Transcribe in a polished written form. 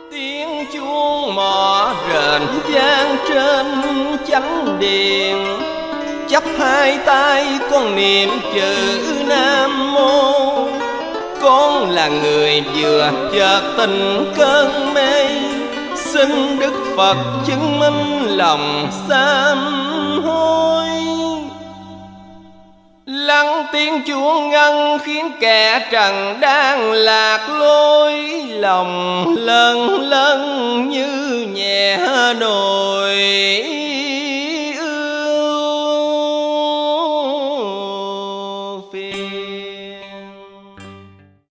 Tiếng chuông mõ rền vang trên chánh điện, chắp hai tay con niệm chữ Nam Mô. Con là người vừa chợt tỉnh cơn mê, xin Đức Phật chứng minh lòng sám hối. Lắng tiếng chuông ngân khiến kẻ trần đang lạc lối, lòng lâng lâng như nhẹ nổi.